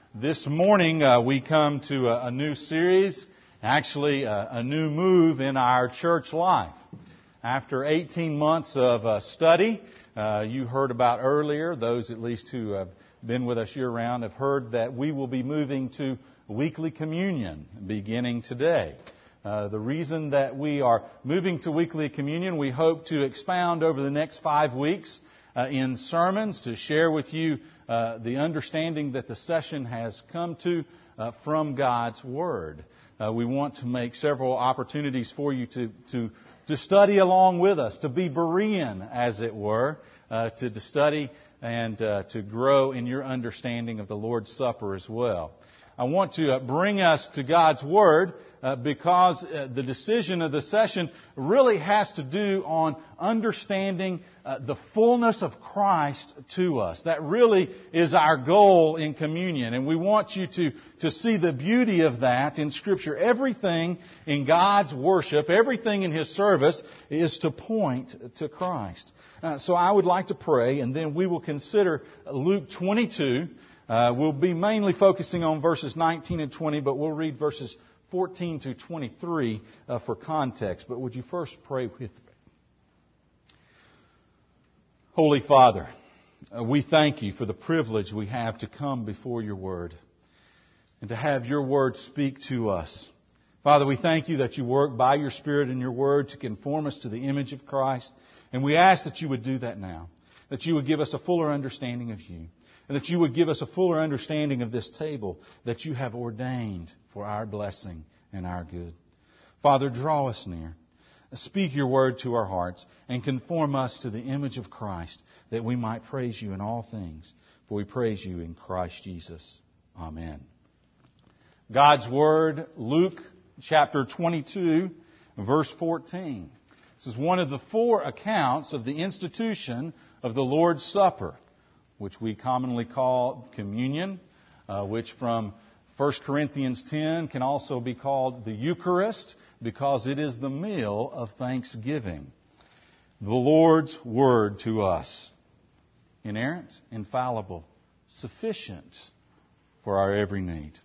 This morning we come to a new series, actually a new move in our church life. After 18 months of study, you heard about earlier, those at least who have been with us year-round have heard that we will be moving to weekly communion beginning today. The reason that we are moving to weekly communion, we hope to expound over the next 5 weeks in sermons to share with you the understanding that the session has come to from God's Word. We want to make several opportunities for you to study along with us, to be Berean, as it were, to study and to grow in your understanding of the Lord's Supper as well. I want to bring us to God's Word because the decision of the session really has to do on understanding the fullness of Christ to us. That really is our goal in communion, and we want you to see the beauty of that in Scripture. Everything in God's worship, everything in His service is to point to Christ. So I would like to pray, and then we will consider Luke 22. We'll be mainly focusing on verses 19 and 20, but we'll read verses 14 to 23 for context. But would you first pray with me? Holy Father, we thank You for the privilege we have to come before Your Word and to have Your Word speak to us. Father, we thank You that You work by Your Spirit and Your Word to conform us to the image of Christ. And we ask that You would do that now, that You would give us a fuller understanding of You, and that You would give us a fuller understanding of this table that You have ordained for our blessing and our good. Father, draw us near. Speak Your Word to our hearts and conform us to the image of Christ, that we might praise You in all things. For we praise You in Christ Jesus. Amen. God's Word, Luke chapter 22, verse 14. This is one of the 4 accounts of the institution of the Lord's Supper, which we commonly call communion, which from 1 Corinthians 10 can also be called the Eucharist, because it is the meal of thanksgiving. The Lord's Word to us, inerrant, infallible, sufficient for our every need.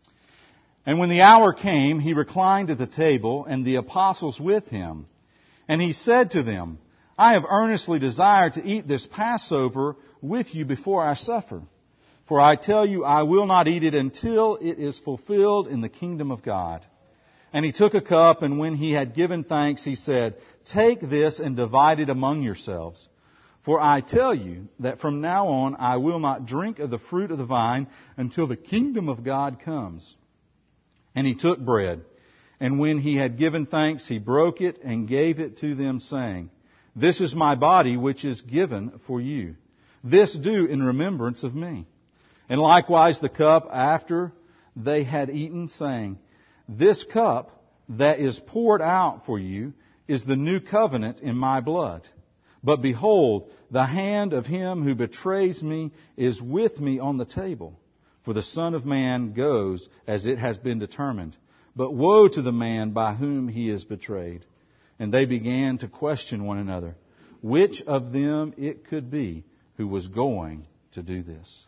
And when the hour came, He reclined at the table, and the apostles with Him. And He said to them, I have earnestly desired to eat this Passover with you before I suffer. For I tell you, I will not eat it until it is fulfilled in the kingdom of God. And He took a cup, and when He had given thanks, He said, Take this and divide it among yourselves. For I tell you that from now on I will not drink of the fruit of the vine until the kingdom of God comes. And He took bread, and when He had given thanks, He broke it and gave it to them, saying, This is my body, which is given for you. This do in remembrance of me. And likewise the cup after they had eaten, saying, This cup that is poured out for you is the new covenant in my blood. But behold, the hand of him who betrays me is with me on the table. For the Son of Man goes as it has been determined. But woe to the man by whom He is betrayed. And they began to question one another, which of them it could be who was going to do this.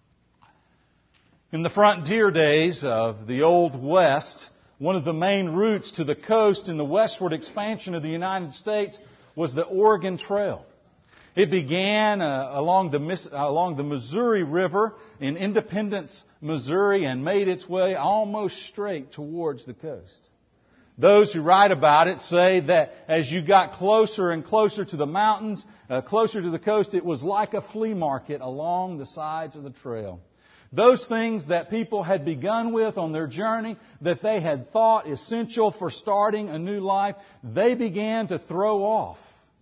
In the frontier days of the Old West, one of the main routes to the coast in the westward expansion of the United States was the Oregon Trail. It began along the Missouri River in Independence, Missouri, and made its way almost straight towards the coast. Those who write about it say that as you got closer and closer to the mountains, closer to the coast, it was like a flea market along the sides of the trail. Those things that people had begun with on their journey, that they had thought essential for starting a new life, they began to throw off.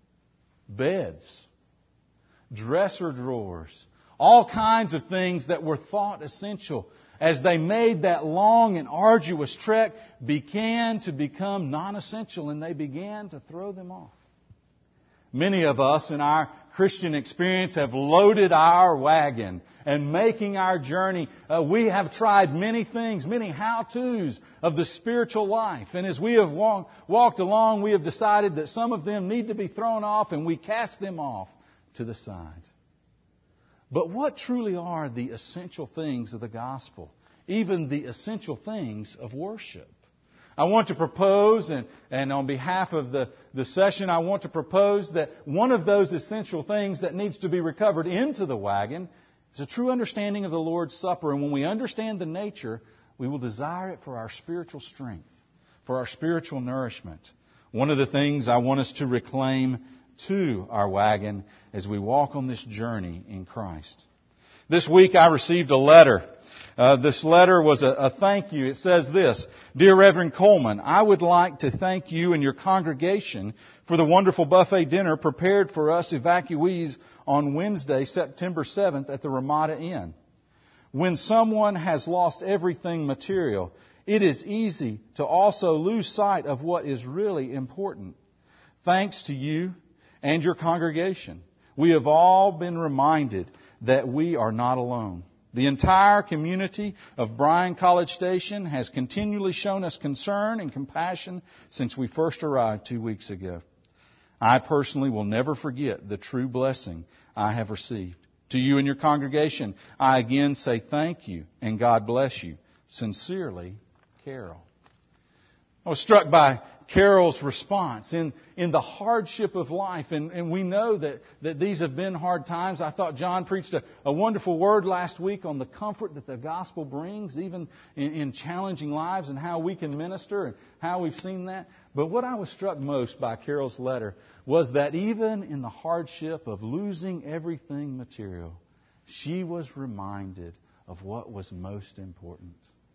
Beds, dresser drawers, all kinds of things that were thought essential, as they made that long and arduous trek, began to become non-essential, and they began to throw them off. Many of us in our Christian experience have loaded our wagon and making our journey. We have tried many things, many how-tos of the spiritual life. And as we have walked along, we have decided that some of them need to be thrown off, and we cast them off to the side. But what truly are the essential things of the gospel? Even the essential things of worship? I want to propose, and on behalf of the session, I want to propose that one of those essential things that needs to be recovered into the wagon is a true understanding of the Lord's Supper. And when we understand the nature, we will desire it for our spiritual strength, for our spiritual nourishment. One of the things I want us to reclaim to our wagon as we walk on this journey in Christ. This week I received a letter. This letter was a thank you. It says this: Dear Reverend Coleman, I would like to thank you and your congregation for the wonderful buffet dinner prepared for us evacuees on Wednesday, September 7th at the Ramada Inn. When someone has lost everything material, it is easy to also lose sight of what is really important. Thanks to you and your congregation, we have all been reminded that we are not alone. The entire community of Bryan College Station has continually shown us concern and compassion since we first arrived 2 weeks ago. I personally will never forget the true blessing I have received. To you and your congregation, I again say thank you and God bless you. Sincerely, Carol. I was struck by Carol's response in the hardship of life. And we know that these have been hard times. I thought John preached a wonderful word last week on the comfort that the gospel brings, even in challenging lives, and how we can minister and how we've seen that. But what I was struck most by Carol's letter was that even in the hardship of losing everything material, she was reminded of what was most important.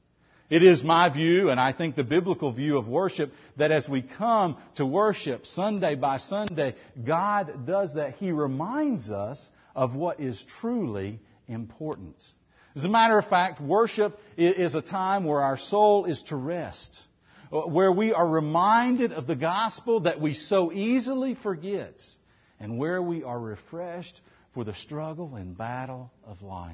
It is my view, and I think the biblical view of worship, that as we come to worship Sunday by Sunday, God does that. He reminds us of what is truly important. As a matter of fact, worship is a time where our soul is to rest, where we are reminded of the gospel that we so easily forget, and where we are refreshed for the struggle and battle of life.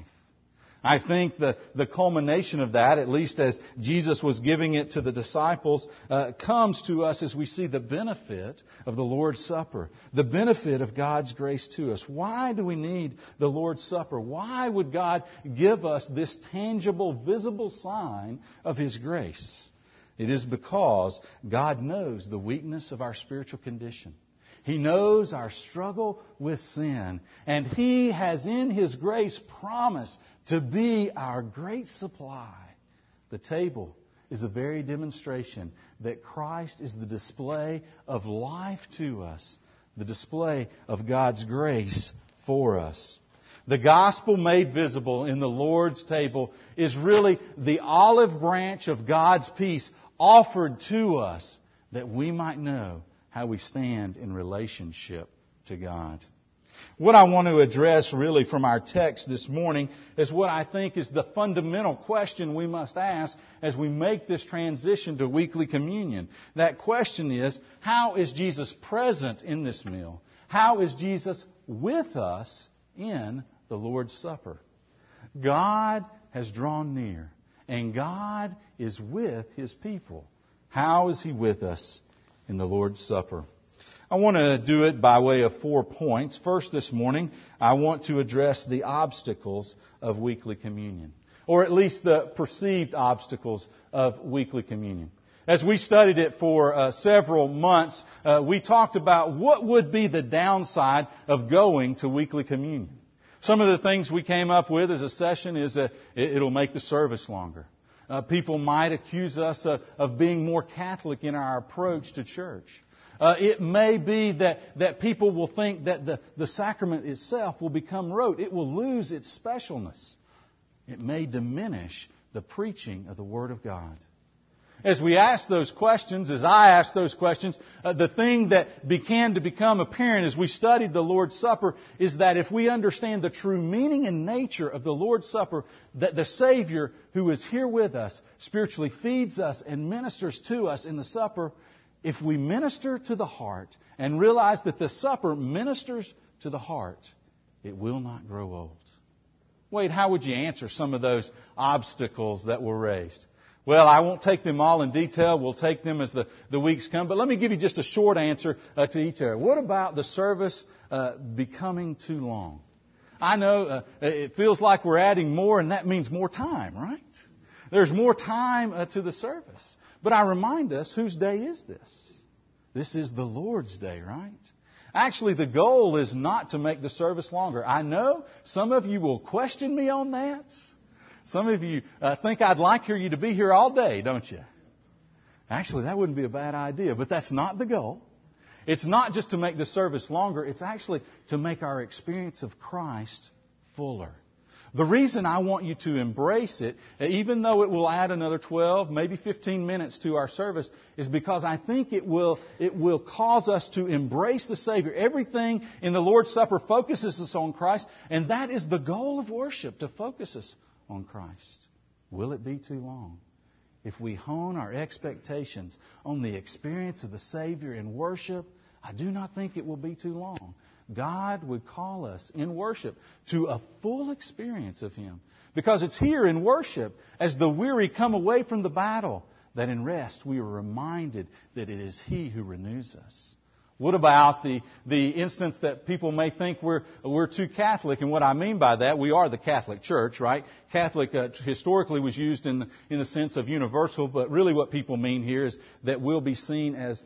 I think the culmination of that, at least as Jesus was giving it to the disciples, comes to us as we see the benefit of the Lord's Supper, the benefit of God's grace to us. Why do we need the Lord's Supper? Why would God give us this tangible, visible sign of His grace? It is because God knows the weakness of our spiritual condition. He knows our struggle with sin, and He has in His grace promised to be our great supply. The table is the very demonstration that Christ is the display of life to us, the display of God's grace for us. The gospel made visible in the Lord's table is really the olive branch of God's peace offered to us that we might know how we stand in relationship to God. What I want to address really from our text this morning is what I think is the fundamental question we must ask as we make this transition to weekly communion. That question is, how is Jesus present in this meal? How is Jesus with us in the Lord's Supper? God has drawn near, and God is with His people. How is He with us in the Lord's Supper? I want to do it by way of 4 points. First, this morning, I want to address the obstacles of weekly communion, or at least the perceived obstacles of weekly communion. As we studied it for several months, we talked about what would be the downside of going to weekly communion. Some of the things we came up with as a session is that it'll make the service longer. People might accuse us of being more Catholic in our approach to church. It may be that people will think that the sacrament itself will become rote. It will lose its specialness. It may diminish the preaching of the Word of God. As we ask those questions, as I ask those questions, the thing that began to become apparent as we studied the Lord's Supper is that if we understand the true meaning and nature of the Lord's Supper, that the Savior who is here with us spiritually feeds us and ministers to us in the supper, if we minister to the heart and realize that the supper ministers to the heart, it will not grow old. Wade, how would you answer some of those obstacles that were raised? Well, I won't take them all in detail. We'll take them as the weeks come. But let me give you just a short answer to each area. What about the service becoming too long? I know it feels like we're adding more, and that means more time, right? There's more time to the service. But I remind us, whose day is this? This is the Lord's day, right? Actually, the goal is not to make the service longer. I know some of you will question me on that. Some of you think I'd like you to be here all day, don't you? Actually, that wouldn't be a bad idea, but that's not the goal. It's not just to make the service longer. It's actually to make our experience of Christ fuller. The reason I want you to embrace it, even though it will add another 12, maybe 15 minutes to our service, is because I think it will cause us to embrace the Savior. Everything in the Lord's Supper focuses us on Christ, and that is the goal of worship, to focus us on Christ. Will it be too long? If we hone our expectations on the experience of the Savior in worship, I do not think it will be too long. God would call us in worship to a full experience of Him. Because it's here in worship, as the weary come away from the battle, that in rest we are reminded that it is He who renews us. What about the instance that people may think we're too Catholic? And what I mean by that, we are the Catholic Church, right? Catholic historically was used in the sense of universal, but really what people mean here is that we'll be seen as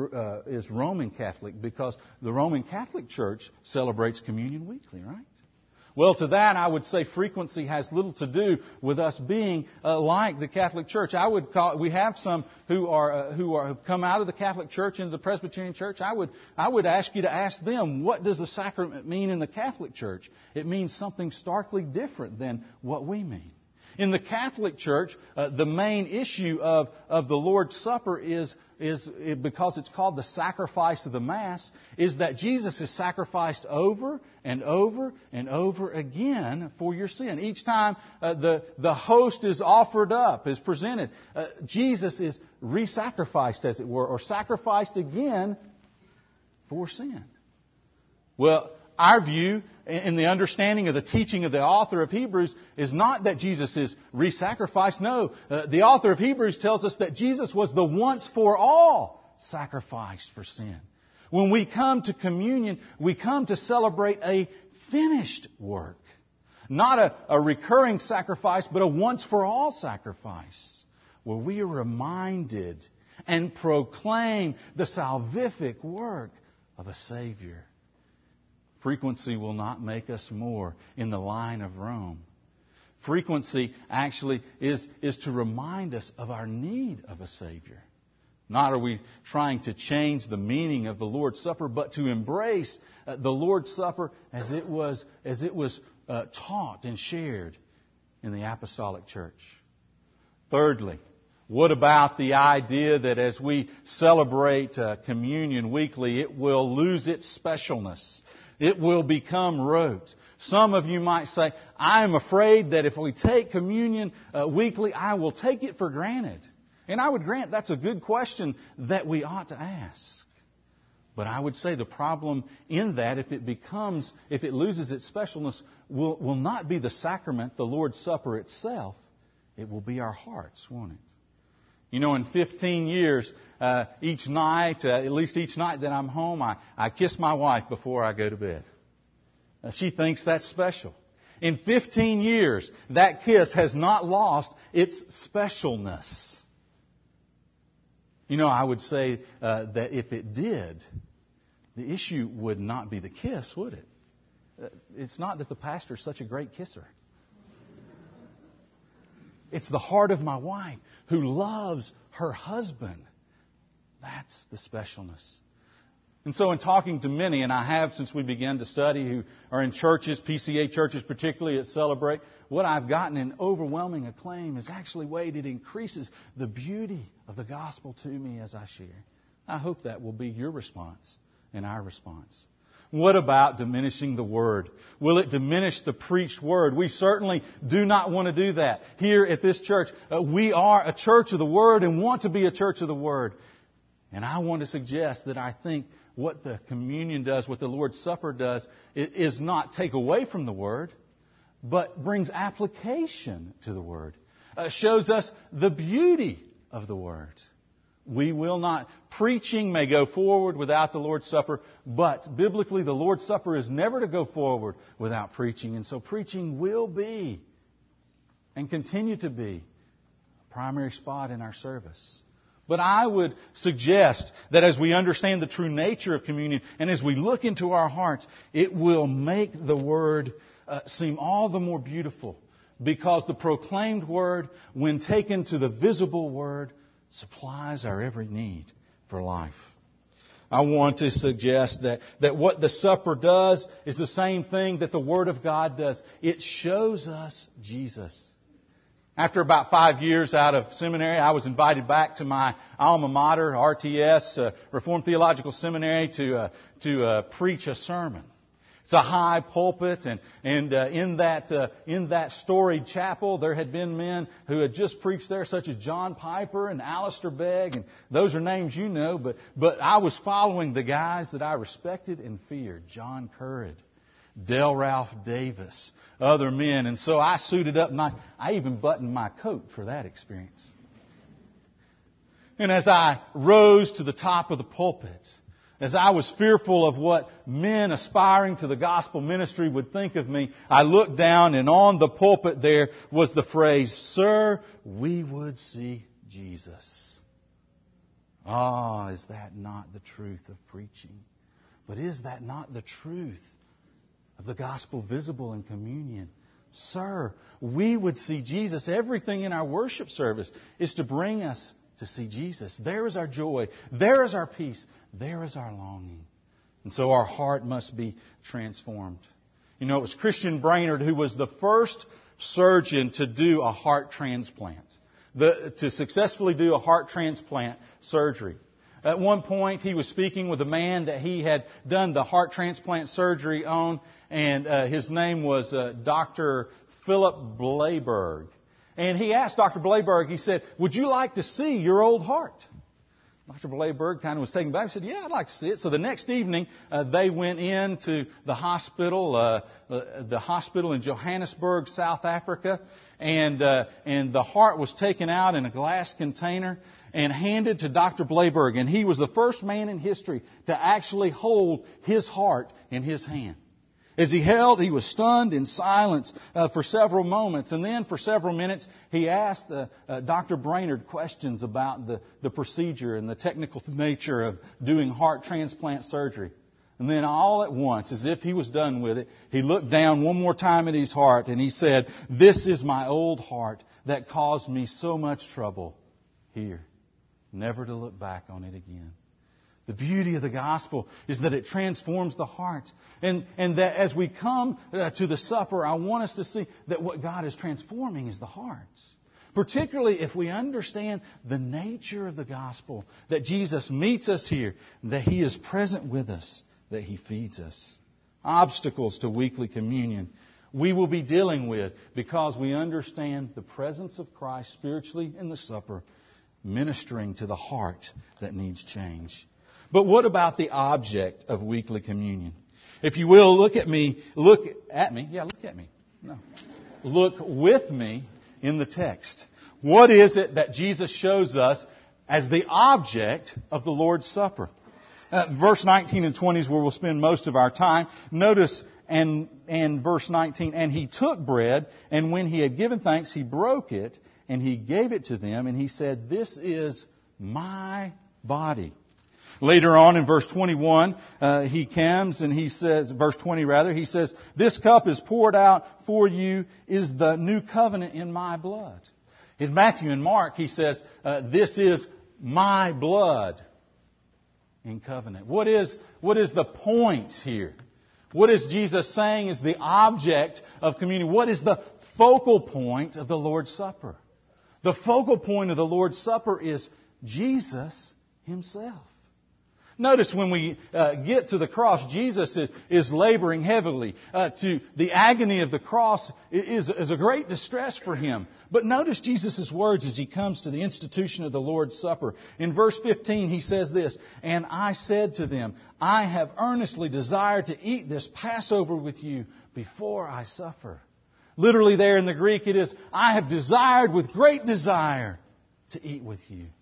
Roman Catholic, because the Roman Catholic Church celebrates communion weekly, right? Well, to that I would say frequency has little to do with us being like the Catholic Church. We have some who have come out of the Catholic Church into the Presbyterian Church. I would ask you to ask them, what does the sacrament mean in the Catholic Church? It means something starkly different than what we mean. In the Catholic Church, the main issue of the Lord's Supper is because it's called the sacrifice of the Mass, is that Jesus is sacrificed over and over and over again for your sin. Each time the host is offered up, is presented, Jesus is re-sacrificed, as it were, or sacrificed again for sin. Well, our view in the understanding of the teaching of the author of Hebrews is not that Jesus is re-sacrificed. No, the author of Hebrews tells us that Jesus was the once for all sacrifice for sin. When we come to communion, we come to celebrate a finished work. Not a recurring sacrifice, but a once for all sacrifice, where we are reminded and proclaim the salvific work of a Savior. Frequency will not make us more in the line of Rome. Frequency actually is to remind us of our need of a Savior. Not are we trying to change the meaning of the Lord's Supper, but to embrace the Lord's Supper as it was taught and shared in the Apostolic Church. Thirdly, what about the idea that as we celebrate communion weekly, it will lose its specialness? It will become rote. Some of you might say, I am afraid that if we take communion weekly, I will take it for granted. And I would grant that's a good question that we ought to ask. But I would say the problem in that, if it loses its specialness, will not be the sacrament, the Lord's Supper itself. It will be our hearts, won't it? You know, in 15 years, each night, at least each night that I'm home, I kiss my wife before I go to bed. She thinks that's special. In 15 years, that kiss has not lost its specialness. You know, I would say that if it did, the issue would not be the kiss, would it? It's not that the pastor is such a great kisser. It's the heart of my wife who loves her husband. That's the specialness. And so in talking to many, and I have since we began to study, who are in churches, PCA churches particularly, that celebrate, what I've gotten in overwhelming acclaim is actually it increases the beauty of the gospel to me as I share. I hope that will be your response and our response. What about diminishing the Word? Will it diminish the preached Word? We certainly do not want to do that. Here at this church, we are a church of the Word and want to be a church of the Word. And I want to suggest that I think what the communion does, what the Lord's Supper does, is not take away from the Word, but brings application to the Word. Shows us the beauty of the Word. We will not. Preaching may go forward without the Lord's Supper, but biblically the Lord's Supper is never to go forward without preaching. And so preaching will be and continue to be a primary spot in our service. But I would suggest that as we understand the true nature of communion and as we look into our hearts, it will make the Word seem all the more beautiful, because the proclaimed Word, when taken to the visible Word, supplies our every need for life. I want to suggest that what the supper does is the same thing that the Word of God does. It shows us Jesus. After about 5 years out of seminary, I was invited back to my alma mater, RTS, Reformed Theological Seminary, to preach a sermon. It's a high pulpit, and in that storied chapel, there had been men who had just preached there, such as John Piper and Alistair Begg, and those are names you know. But I was following the guys that I respected and feared: John Currid, Del Ralph Davis, other men. And so I suited up, and I even buttoned my coat for that experience. And as I rose to the top of the pulpit, as I was fearful of what men aspiring to the gospel ministry would think of me, I looked down, and on the pulpit there was the phrase, "Sir, we would see Jesus." Ah, is that not the truth of preaching? But is that not the truth of the gospel visible in communion? Sir, we would see Jesus. Everything in our worship service is to bring us to see Jesus. There is our joy. There is our peace. There is our longing. And so our heart must be transformed. You know, it was Christian Brainerd who was the first surgeon to do a heart transplant, to successfully do a heart transplant surgery. At one point, he was speaking with a man that he had done the heart transplant surgery on, and his name was Dr. Philip Blayberg. And he asked Dr. Blayberg, he said, "Would you like to see your old heart?" Dr. Blayberg kind of was taken back. He said, "Yeah, I'd like to see it." So the next evening, they went into the hospital in Johannesburg, South Africa, and the heart was taken out in a glass container and handed to Dr. Blayberg. And he was the first man in history to actually hold his heart in his hand. As he was stunned in silence for several moments. And then for several minutes, he asked Dr. Brainerd questions about the procedure and the technical nature of doing heart transplant surgery. And then all at once, as if he was done with it, he looked down one more time at his heart and he said, "This is my old heart that caused me so much trouble here, never to look back on it again." The beauty of the gospel is that it transforms the heart. And that as we come to the supper, I want us to see that what God is transforming is the hearts. Particularly if we understand the nature of the gospel, that Jesus meets us here, that He is present with us, that He feeds us. Obstacles to weekly communion we will be dealing with because we understand the presence of Christ spiritually in the supper, ministering to the heart that needs change. But what about the object of weekly communion? If you will, look at me. Look with me in the text. What is it that Jesus shows us as the object of the Lord's Supper? Verse 19 and 20 is where we'll spend most of our time. Notice and verse 19, "And He took bread, and when He had given thanks, He broke it, and He gave it to them, and He said, 'This is my body.'" Later on in verse 21, He comes and He says, verse 20 rather, He says, "This cup is poured out for you, is the new covenant in my blood." In Matthew and Mark, He says, "This is my blood in covenant." What is the point here? What is Jesus saying is the object of communion? What is the focal point of the Lord's Supper? The focal point of the Lord's Supper is Jesus Himself. Notice when we get to the cross, Jesus is laboring heavily. To the agony of the cross is a great distress for Him. But notice Jesus' words as He comes to the institution of the Lord's Supper. In verse 15 He says this, "And I said to them, I have earnestly desired to eat this Passover with you before I suffer." Literally there in the Greek it is, "I have desired with great desire to eat with you."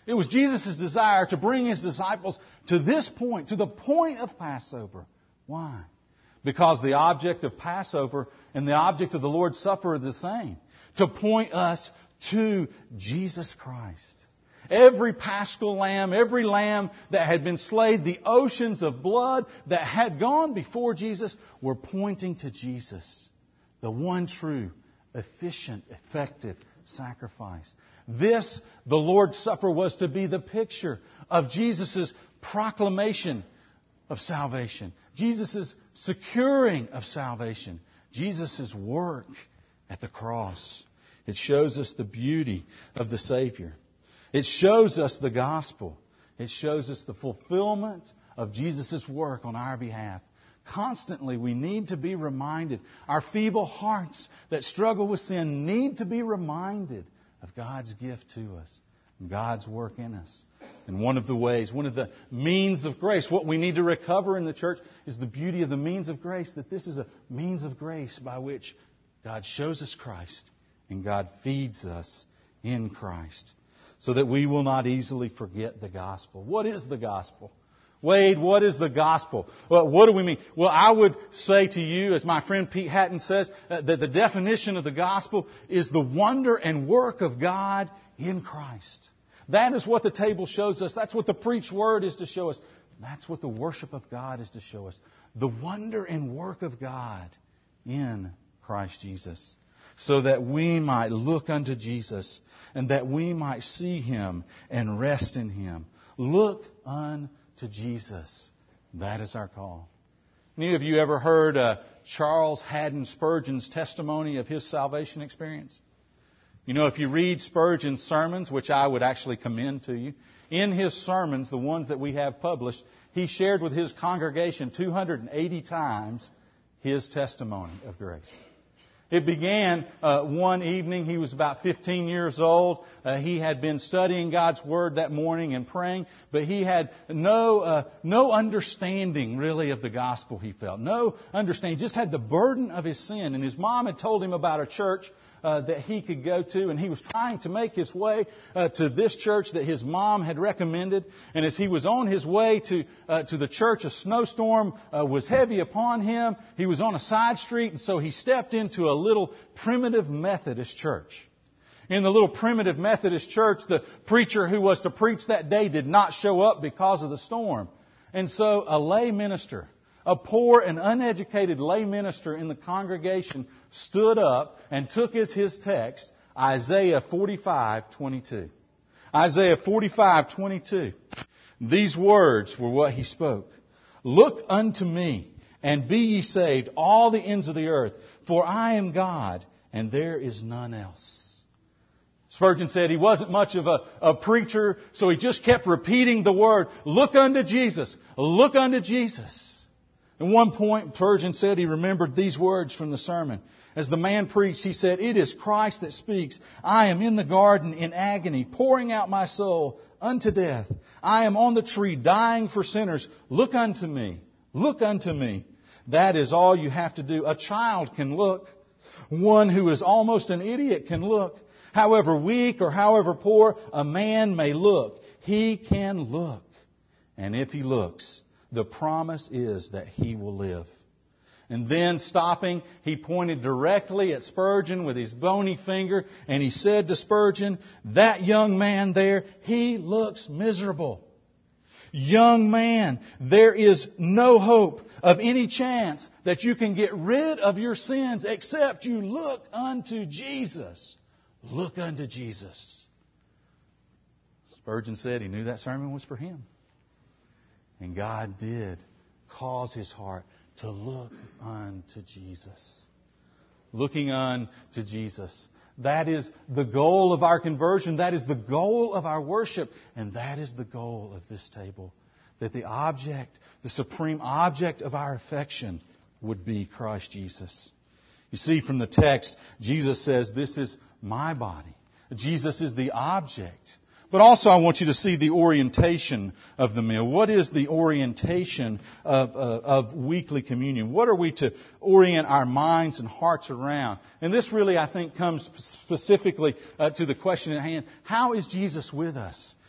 It was Jesus' desire to bring His disciples to this point, to the point of Passover. Why? Because the object of Passover and the object of the Lord's Supper are the same. To point us to Jesus Christ. Every paschal lamb, every lamb that had been slain, the oceans of blood that had gone before Jesus were pointing to Jesus. The one true, efficient, effective sacrifice. This, the Lord's Supper, was to be the picture of Jesus' proclamation of salvation. Jesus' securing of salvation. Jesus' work at the cross. It shows us the beauty of the Savior. It shows us the gospel. It shows us the fulfillment of Jesus' work on our behalf. Constantly, we need to be reminded. Our feeble hearts that struggle with sin need to be reminded of God's gift to us, God's work in us. And one of the ways, one of the means of grace, what we need to recover in the church is the beauty of the means of grace, that this is a means of grace by which God shows us Christ and God feeds us in Christ so that we will not easily forget the gospel. What is the gospel? Wade, what is the gospel? Well, what do we mean? Well, I would say to you, as my friend Pete Hatton says, that the definition of the gospel is the wonder and work of God in Christ. That is what the table shows us. That's what the preached word is to show us. That's what the worship of God is to show us. The wonder and work of God in Christ Jesus. So that we might look unto Jesus and that we might see Him and rest in Him. Look unto Jesus. That is our call. Any of you ever heard Charles Haddon Spurgeon's testimony of his salvation experience? You know, if you read Spurgeon's sermons, which I would actually commend to you, in his sermons, the ones that we have published, he shared with his congregation 280 times his testimony of grace. It began one evening. He was about 15 years old. He had been studying God's Word that morning and praying, but he had no understanding really of the gospel, he felt. No understanding. He just had the burden of his sin. And his mom had told him about a church that he could go to, and he was trying to make his way to this church that his mom had recommended. And as he was on his way to the church, a snowstorm was heavy upon him. He was on a side street, and so he stepped into a little primitive Methodist church. In the little primitive Methodist church, the preacher who was to preach that day did not show up because of the storm. And so a lay minister, a poor and uneducated lay minister in the congregation, stood up and took as his text Isaiah 45:22. Isaiah 45:22. These words were what he spoke. Look unto me, and be ye saved, all the ends of the earth, for I am God, and there is none else. Spurgeon said he wasn't much of a preacher, so he just kept repeating the word, look unto Jesus, look unto Jesus. At one point, Spurgeon said he remembered these words from the sermon. As the man preached, he said, it is Christ that speaks. I am in the garden in agony, pouring out my soul unto death. I am on the tree dying for sinners. Look unto me. Look unto me. That is all you have to do. A child can look. One who is almost an idiot can look. However weak or however poor a man may look, he can look. And if he looks, the promise is that he will live. And then stopping, he pointed directly at Spurgeon with his bony finger, and he said to Spurgeon, that young man there, he looks miserable. Young man, there is no hope of any chance that you can get rid of your sins except you look unto Jesus. Look unto Jesus. Spurgeon said he knew that sermon was for him. And God did cause his heart to look unto Jesus. Looking unto Jesus. That is the goal of our conversion. That is the goal of our worship. And that is the goal of this table. That the object, the supreme object of our affection would be Christ Jesus. You see from the text, Jesus says, this is my body. Jesus is the object. But also I want you to see the orientation of the meal. What is the orientation of weekly communion? What are we to orient our minds and hearts around? And this really, I think, comes specifically to the question at hand. How is Jesus with us?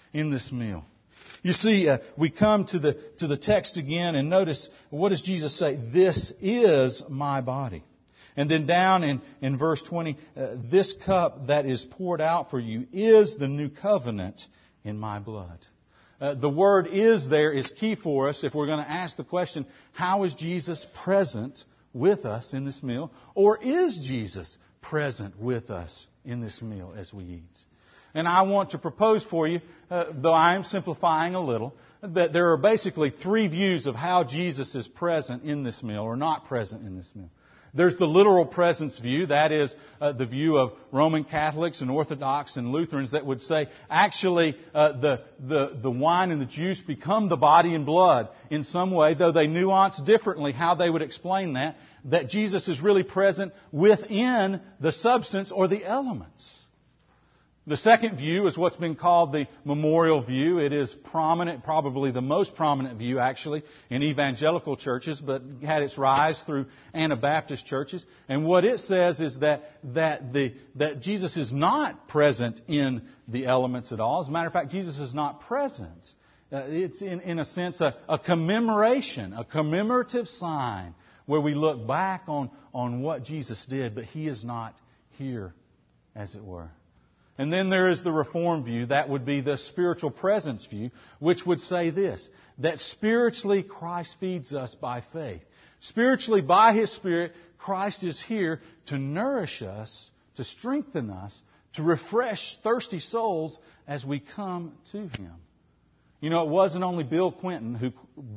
in this meal. You see, we come to the text again and notice, what does Jesus say? This is my body. And then down in verse 20, this cup that is poured out for you is the new covenant in my blood. The word "is" there is key for us if we're going to ask the question, how is Jesus present with us in this meal? Or is Jesus present with us in this meal as we eat? And I want to propose for you, though I am simplifying a little, that there are basically three views of how Jesus is present in this meal or not present in this meal. There's the literal presence view. That is the view of Roman Catholics and Orthodox and Lutherans that would say, actually, the wine and the juice become the body and blood in some way, though they nuance differently how they would explain that Jesus is really present within the substance or the elements. The second view is what's been called the memorial view. It is prominent, probably the most prominent view actually, in evangelical churches, but had its rise through Anabaptist churches. And what it says is that Jesus is not present in the elements at all. As a matter of fact, Jesus is not present. It's in a sense a commemoration, a commemorative sign where we look back on what Jesus did, but He is not here, as it were. And then there is the Reformed view. That would be the spiritual presence view, which would say this, that spiritually Christ feeds us by faith. Spiritually, by His Spirit, Christ is here to nourish us, to strengthen us, to refresh thirsty souls as we come to Him. You know, it wasn't only Bill Clinton,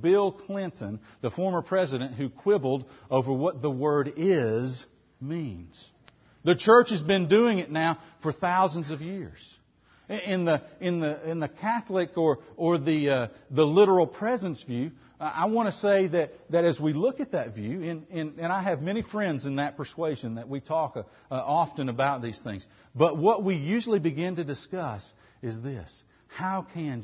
the former president, who quibbled over what the word "is" means. The church has been doing it now for thousands of years. In the Catholic or the literal presence view, I want to say that as we look at that view, and I have many friends in that persuasion that we talk often about these things. But what we usually begin to discuss is this: how can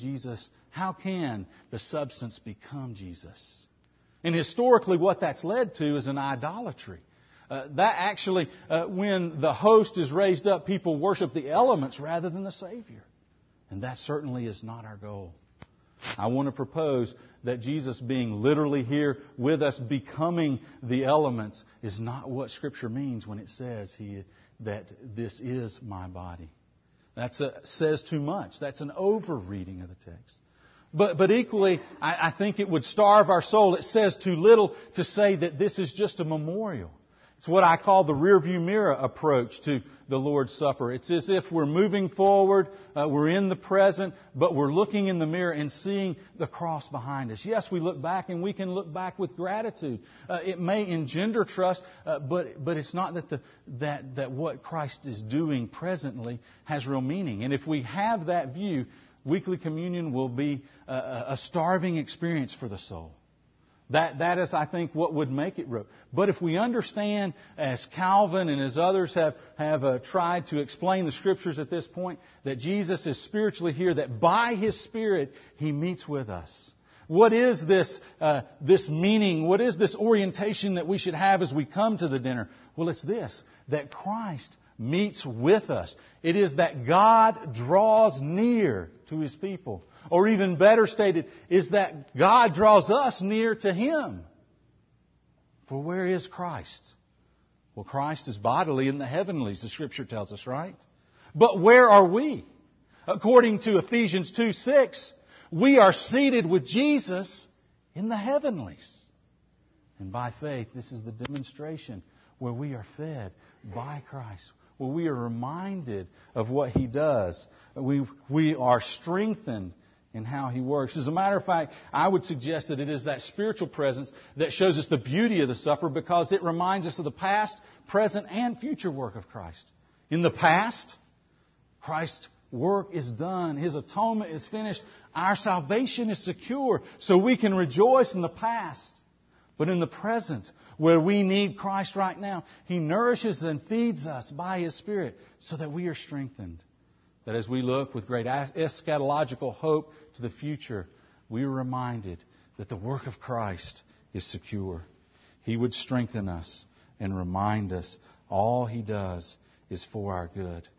the substance become Jesus? And historically, what that's led to is an idolatry. That actually, when the host is raised up, people worship the elements rather than the Savior. And that certainly is not our goal. I want to propose that Jesus being literally here with us, becoming the elements, is not what Scripture means when it says that this is my body. That says too much. That's an over-reading of the text. But equally, I think it would starve our soul. It says too little to say that this is just a memorial. It's what I call the rearview mirror approach to the Lord's Supper. It's as if we're moving forward, we're in the present, but we're looking in the mirror and seeing the cross behind us. Yes, we look back, and we can look back with gratitude. It may engender trust, but it's not that what Christ is doing presently has real meaning. And if we have that view, weekly communion will be a starving experience for the soul. That is, I think, what would make it real. But if we understand, as Calvin and as others have tried to explain the Scriptures at this point, that Jesus is spiritually here, that by His Spirit He meets with us. What is this meaning? What is this orientation that we should have as we come to the dinner? Well, it's this, that Christ meets with us. It is that God draws near to His people. Or even better stated, is that God draws us near to Him. For where is Christ? Well, Christ is bodily in the heavenlies, the Scripture tells us, right? But where are we? According to Ephesians 2:6, we are seated with Jesus in the heavenlies. And by faith, this is the demonstration where we are fed by Christ, where we are reminded of what He does. We are strengthened in how He works. As a matter of fact, I would suggest that it is that spiritual presence that shows us the beauty of the supper, because it reminds us of the past, present, and future work of Christ. In the past, Christ's work is done. His atonement is finished. Our salvation is secure, so we can rejoice in the past. But in the present, where we need Christ right now, He nourishes and feeds us by His Spirit so that we are strengthened. That as we look with great eschatological hope to the future, we are reminded that the work of Christ is secure. He would strengthen us and remind us all He does is for our good.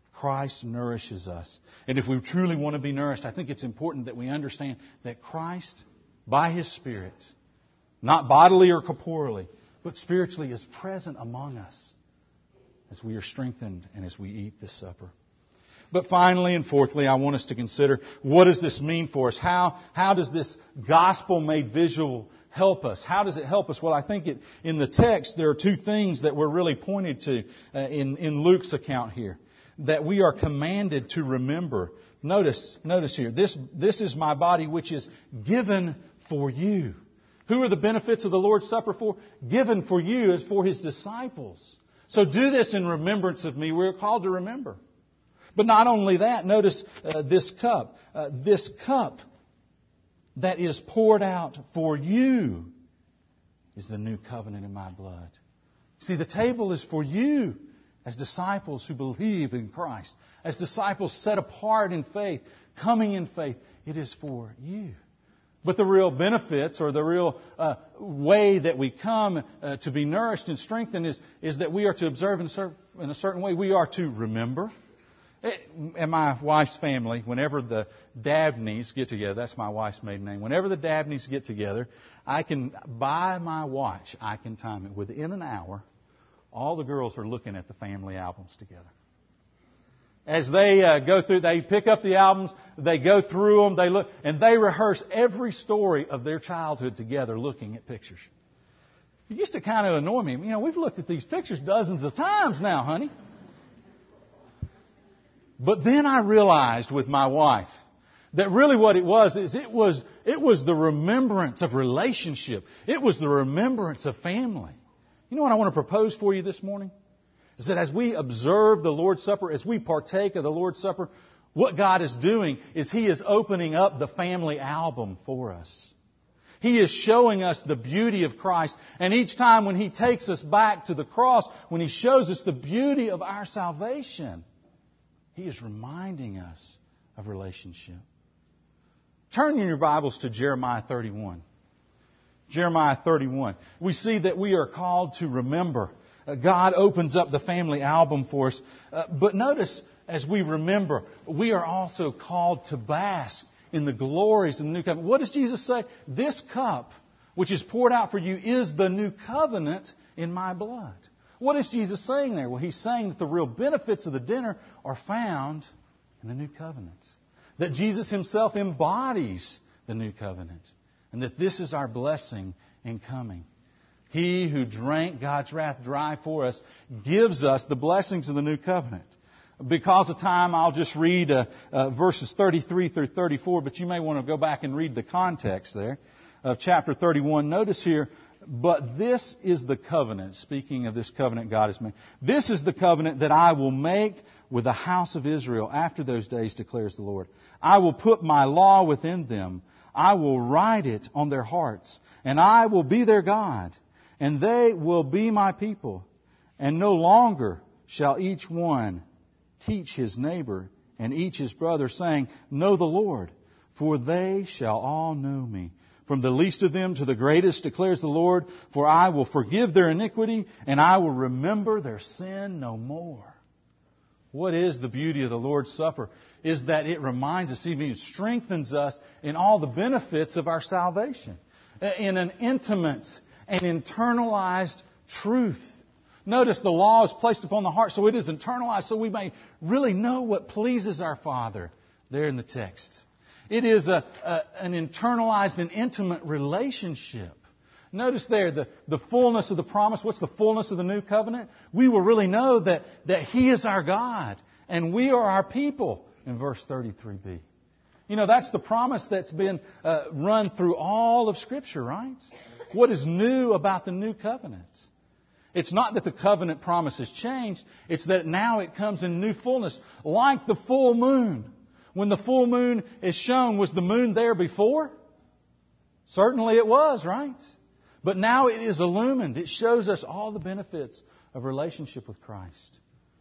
Christ nourishes us. And if we truly want to be nourished, I think it's important that we understand that Christ, by His Spirit, not bodily or corporally, but spiritually, is present among us as we are strengthened and as we eat this supper. But finally and fourthly, I want us to consider, what does this mean for us? How does this gospel made visual help us? How does it help us? Well, I think in the text there are two things that we're really pointed to in Luke's account here, that we are commanded to remember. Notice here, this is my body which is given for you. Who are the benefits of the Lord's Supper for? Given for you as for His disciples. So do this in remembrance of me. We're called to remember. But not only that, notice this cup. This cup that is poured out for you is the new covenant in my blood. See, the table is for you as disciples who believe in Christ. As disciples set apart in faith, coming in faith. It is for you. But the real benefits, or the real way that we come to be nourished and strengthened is that we are to observe in a certain way. We are to remember. And my wife's family, whenever the Dabneys get together, that's my wife's maiden name, whenever the Dabneys get together, I can, by my watch, I can time it. Within an hour, all the girls are looking at the family albums together. As they go through, they pick up the albums, they go through them, they look, and they rehearse every story of their childhood together looking at pictures. It used to kind of annoy me. You know, we've looked at these pictures dozens of times now, honey. But then I realized with my wife that really what it was is it was the remembrance of relationship. It was the remembrance of family. You know what I want to propose for you this morning? Is that as we observe the Lord's Supper, as we partake of the Lord's Supper, what God is doing is He is opening up the family album for us. He is showing us the beauty of Christ. And each time when He takes us back to the cross, when He shows us the beauty of our salvation, He is reminding us of relationship. Turn in your Bibles to Jeremiah 31. Jeremiah 31. We see that we are called to remember. God opens up the family album for us. But notice, as we remember, we are also called to bask in the glories of the new covenant. What does Jesus say? This cup, which is poured out for you, is the new covenant in my blood. What is Jesus saying there? Well, He's saying that the real benefits of the dinner are found in the new covenant. That Jesus Himself embodies the new covenant. And that this is our blessing in coming. He who drank God's wrath dry for us gives us the blessings of the new covenant. Because of time, I'll just read verses 33 through 34, but you may want to go back and read the context there of chapter 31. Notice here, but this is the covenant, speaking of this covenant God has made. This is the covenant that I will make with the house of Israel after those days, declares the Lord. I will put my law within them. I will write it on their hearts, and I will be their God. And they will be my people. And no longer shall each one teach his neighbor and each his brother, saying, Know the Lord, for they shall all know me. From the least of them to the greatest, declares the Lord, for I will forgive their iniquity, and I will remember their sin no more. What is the beauty of the Lord's Supper? Is that it reminds us, even it strengthens us in all the benefits of our salvation. In an intimate and internalized truth. Notice the law is placed upon the heart, so it is internalized, so we may really know what pleases our Father there in the text. It is an internalized and intimate relationship. Notice there the fullness of the promise. What's the fullness of the new covenant? We will really know that He is our God and we are our people in verse 33b. You know, that's the promise that's been run through all of Scripture, right? What is new about the new covenant? It's not that the covenant promise has changed. It's that now it comes in new fullness, like the full moon. When the full moon is shown, was the moon there before? Certainly it was, right? But now it is illumined. It shows us all the benefits of relationship with Christ,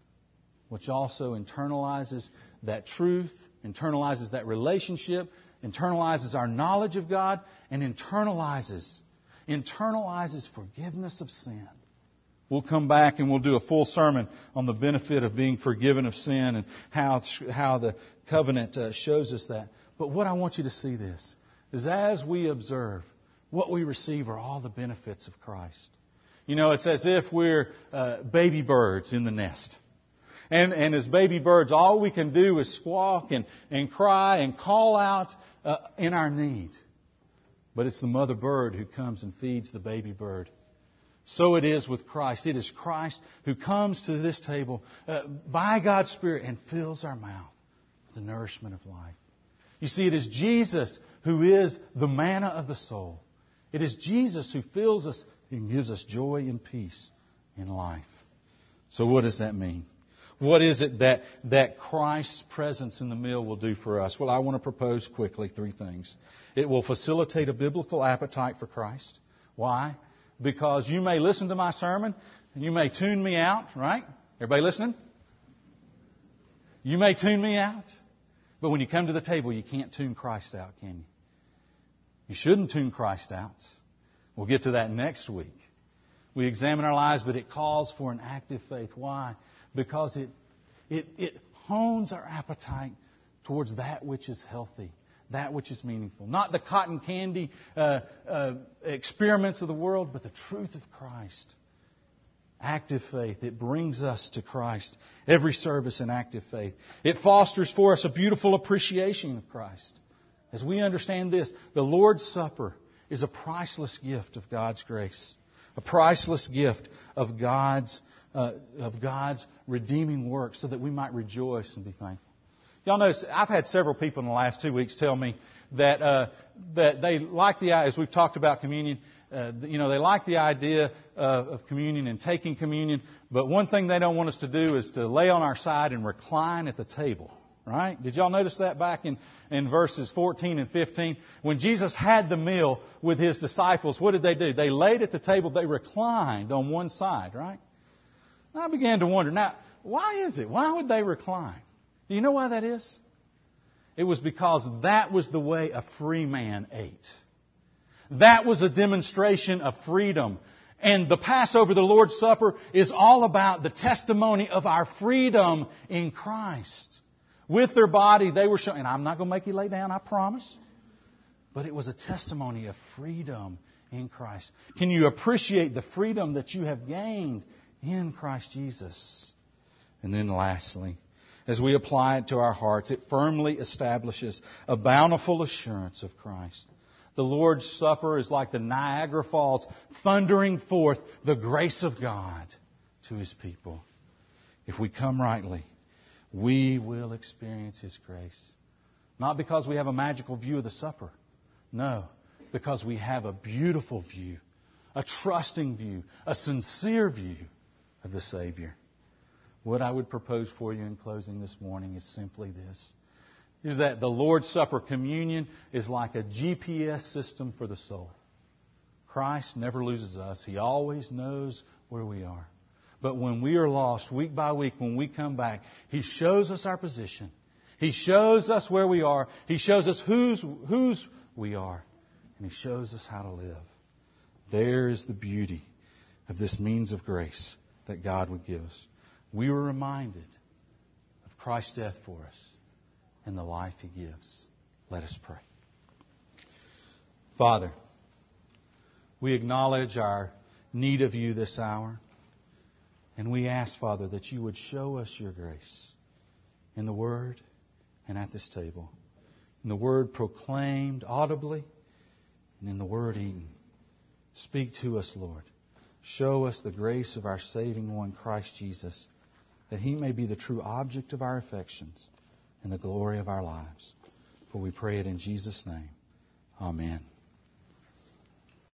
which also internalizes that truth, internalizes that relationship, internalizes our knowledge of God, and internalizes forgiveness of sin. We'll come back and we'll do a full sermon on the benefit of being forgiven of sin and how the covenant shows us that. But what I want you to see this is as we observe, what we receive are all the benefits of Christ. You know, it's as if we're baby birds in the nest. And as baby birds, all we can do is squawk and cry and call out in our need. But it's the mother bird who comes and feeds the baby bird. So it is with Christ. It is Christ who comes to this table by God's Spirit and fills our mouth with the nourishment of life. You see, it is Jesus who is the manna of the soul. It is Jesus who fills us and gives us joy and peace in life. So what does that mean? What is it that Christ's presence in the meal will do for us? Well, I want to propose quickly 3 things. It will facilitate a biblical appetite for Christ. Why? Because you may listen to my sermon and you may tune me out, right? Everybody listening? You may tune me out. But when you come to the table, you can't tune Christ out, can you? You shouldn't tune Christ out. We'll get to that next week. We examine our lives, but it calls for an active faith. Why? Because it hones our appetite towards that which is healthy, that which is meaningful. Not the cotton candy experiments of the world, but the truth of Christ. Active faith. It brings us to Christ. Every service in active faith. It fosters for us a beautiful appreciation of Christ. As we understand this, the Lord's Supper is a priceless gift of God's grace. A priceless gift of God's redeeming work so that we might rejoice and be thankful. Y'all notice, I've had several people in the last 2 weeks tell me that they like as we've talked about communion, they like the idea of communion and taking communion, but one thing they don't want us to do is to lay on our side and recline at the table. Right? Did y'all notice that back in verses 14 and 15? When Jesus had the meal with His disciples, what did they do? They laid at the table, they reclined on one side, right? I began to wonder, now, why is it? Why would they recline? Do you know why that is? It was because that was the way a free man ate. That was a demonstration of freedom. And the Passover, the Lord's Supper, is all about the testimony of our freedom in Christ. With their body, they were showing, and I'm not going to make you lay down, I promise. But it was a testimony of freedom in Christ. Can you appreciate the freedom that you have gained in Christ Jesus? And then lastly, as we apply it to our hearts, it firmly establishes a bountiful assurance of Christ. The Lord's Supper is like the Niagara Falls thundering forth the grace of God to His people. If we come rightly, we will experience His grace. Not because we have a magical view of the supper. No, because we have a beautiful view, a trusting view, a sincere view of the Savior. What I would propose for you in closing this morning is simply this. Is that the Lord's Supper communion is like a GPS system for the soul. Christ never loses us. He always knows where we are. But when we are lost, week by week, when we come back, He shows us our position. He shows us where we are. He shows us whose we are. And He shows us how to live. There is the beauty of this means of grace that God would give us. We were reminded of Christ's death for us and the life He gives. Let us pray. Father, we acknowledge our need of You this hour. And we ask, Father, that You would show us Your grace in the Word and at this table. In the Word proclaimed audibly and in the Word eaten. Speak to us, Lord. Show us the grace of our saving one, Christ Jesus, that He may be the true object of our affections and the glory of our lives. For we pray it in Jesus' name. Amen.